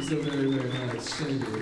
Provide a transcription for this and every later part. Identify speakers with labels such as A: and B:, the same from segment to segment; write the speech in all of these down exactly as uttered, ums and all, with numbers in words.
A: so very, very much. Thank you.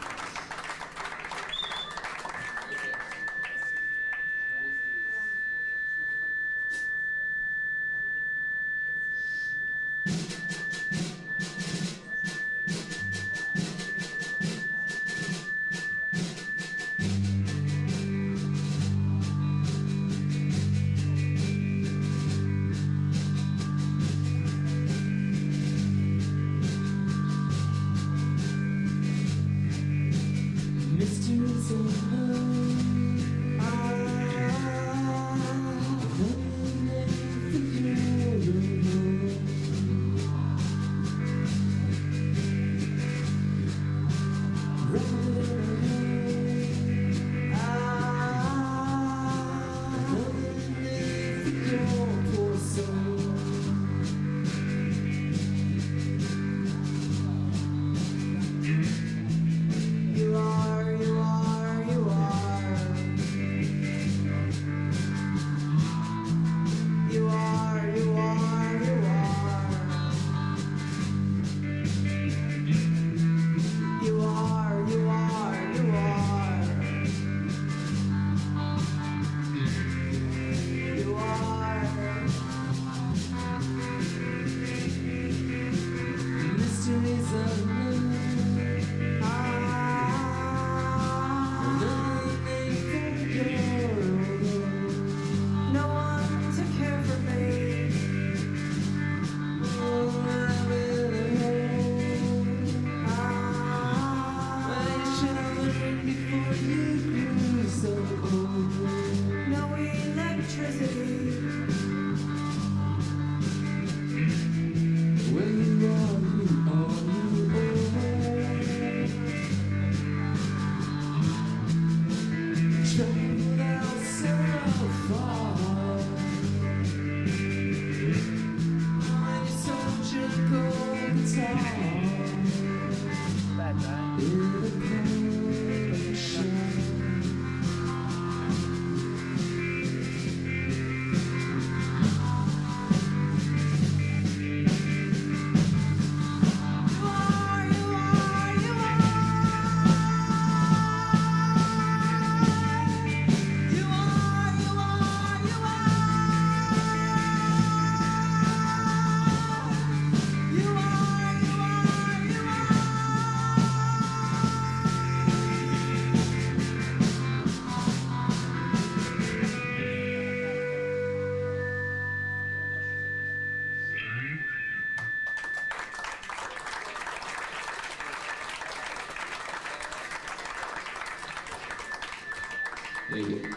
A: Thank you.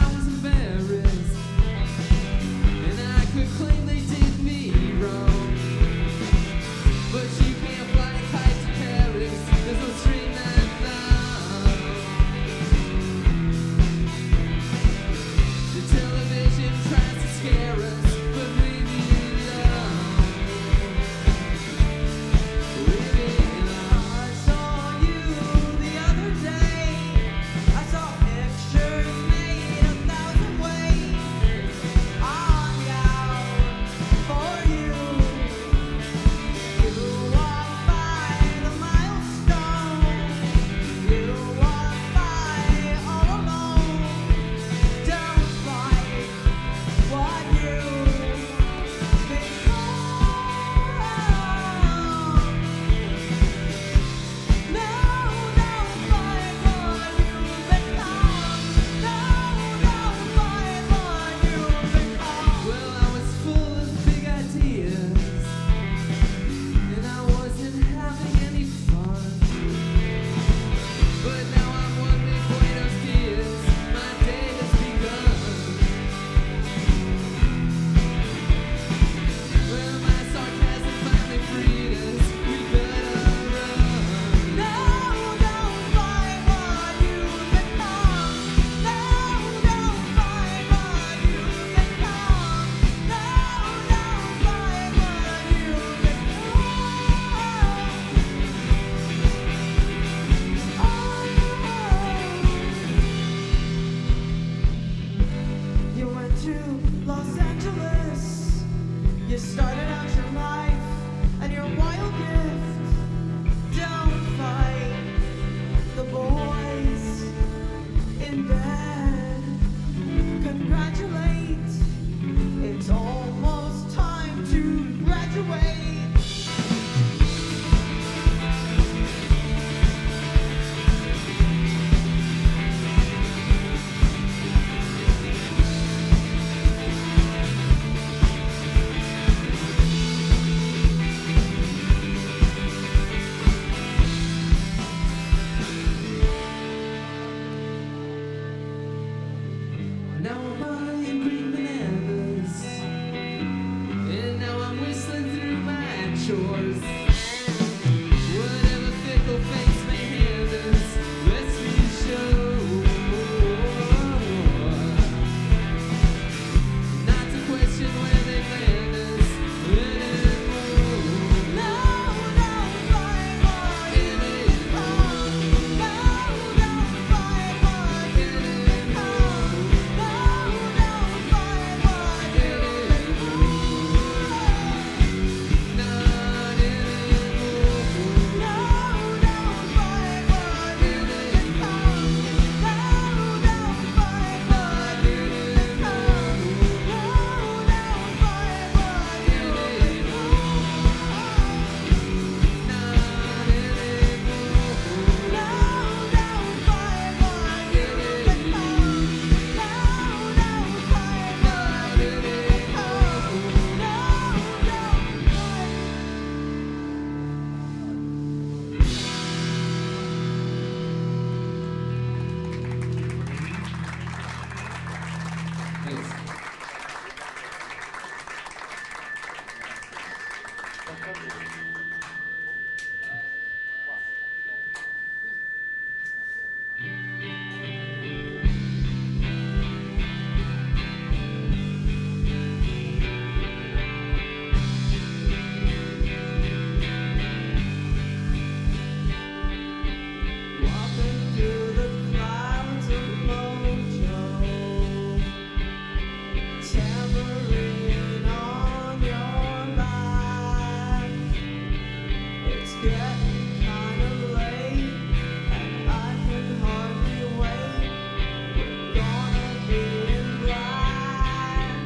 B: Claim they did me wrong. You started out your life and your wild gift. Don't fight the boys in bed. Congratulate, it's almost time to graduate.
C: Now I'm buying green bananas, and now I'm whistling through my chores. Whatever fickle face may hand us, let's be sure not to question where they land us anymore.
B: No, no, fight more, you can come. No, no, fight more, you can come. No, no, fight more, you can come.
C: Not anymore.
B: No, no, fight more, you can come. No, no, fight more, you can come. No, no, fight more, you can
A: Thanks.
B: Walking through the clouds of mojo, tambourine on your back. It's getting kind of late, and I can hardly wait. We're gonna be in black.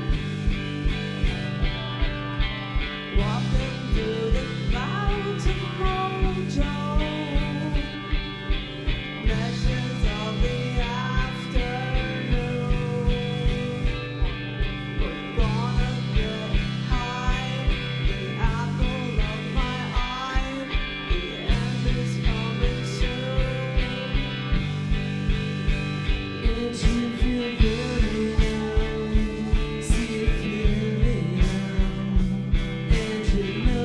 B: Walking through the clouds of mojo, measures of the afternoon. We're gonna get high, the apple of my eye. The end is coming soon.
C: Can't you feel very now? See it clearly now, and you know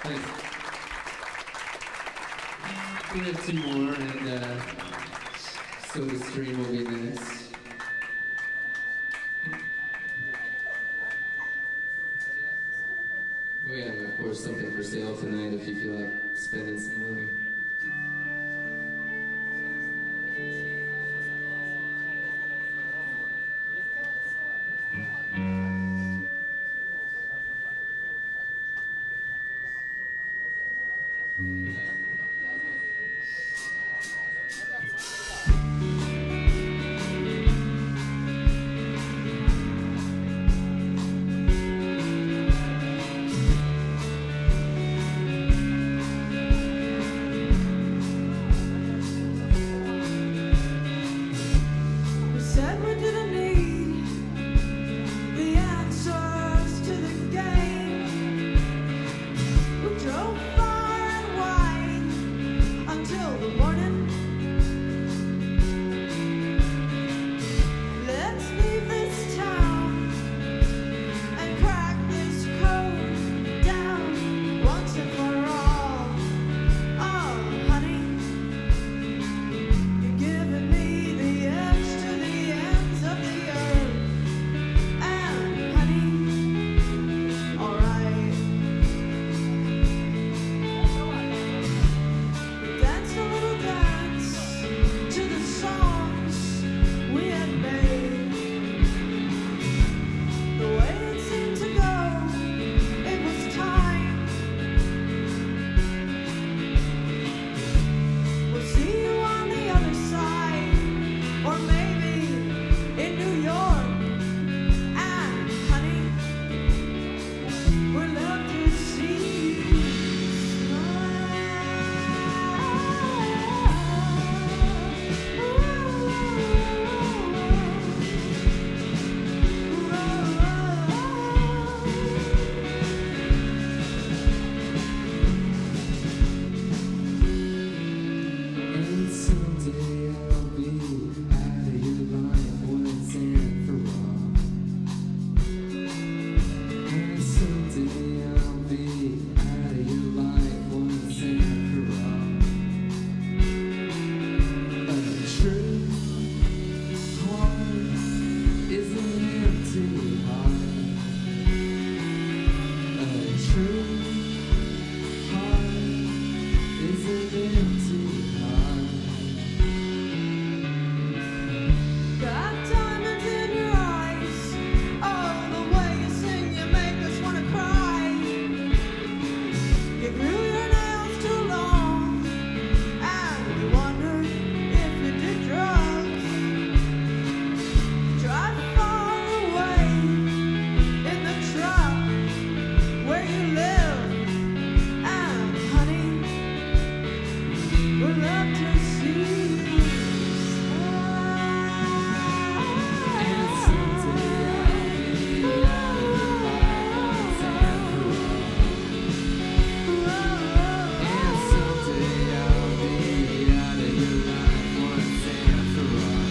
A: Thanks.
C: We have two more, and uh, Soda Stream will be next. We have, of course, something for sale tonight if you feel like spending some money.
B: We said we didn't need the answers to the game. We drove far and wide until the morning. Let's leave this town and crack this code down once and for all. Oh, honey. You're giving me the edge to the ends of the earth, and honey, alright. We danced a little dance to the songs we had made. The way it seemed to go, it was time. We'll see you on the other side, or maybe in New York. And honey, we'd love to see you
C: And someday I'll be out of your life once and for all. And someday I'll be out of your life once and for all. A true heart is an empty heart. A true heart is an empty heart.
B: got diamonds in your eyes. Oh, the way you sing, you make us wanna cry. You grew your nails too long, and we wondered if you did drugs. Drive far away in the truck where you live, and honey, we'd love to see you
C: And someday I'll be out of your life once and for all. And someday I'll be out of your life once and for all.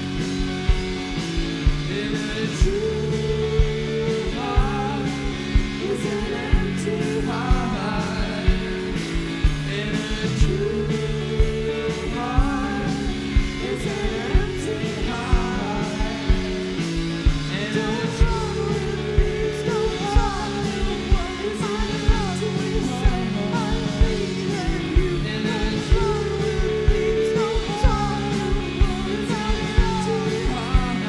C: And a true heart is an empty heart. And a true heart is an empty heart. And a true
B: Please don't talk to words. I love to say I need you.
C: and a true
B: Please don't talk to words. I love to
C: heart.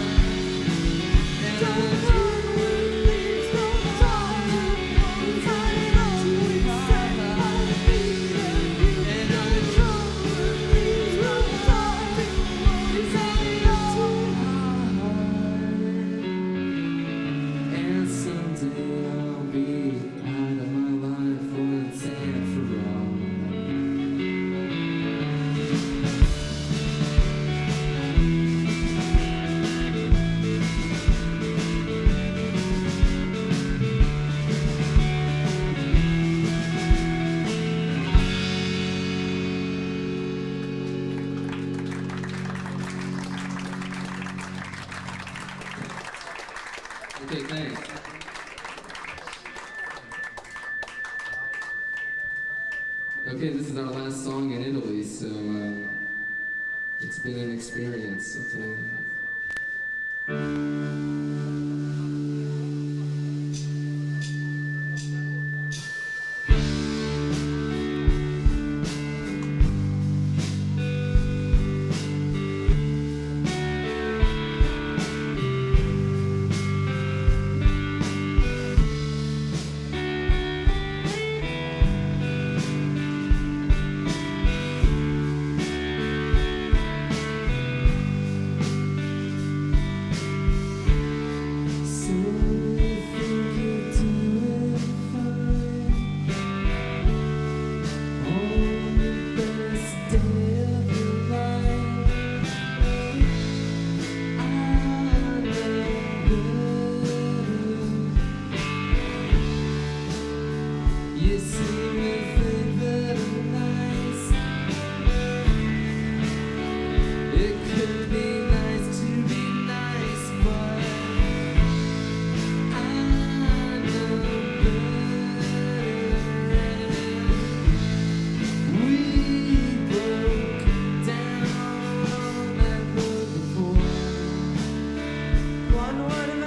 C: And
B: don't
C: a
B: run with. Please don't talk to words. I love to say I need you.
C: and a
B: Please don't talk to words. I love to.
C: And someday I'll be out of my life once and for all.
A: Okay, thanks.
C: Okay, this is our last song in Italy, so uh, it's been an experience. I'll tell you that.
B: One word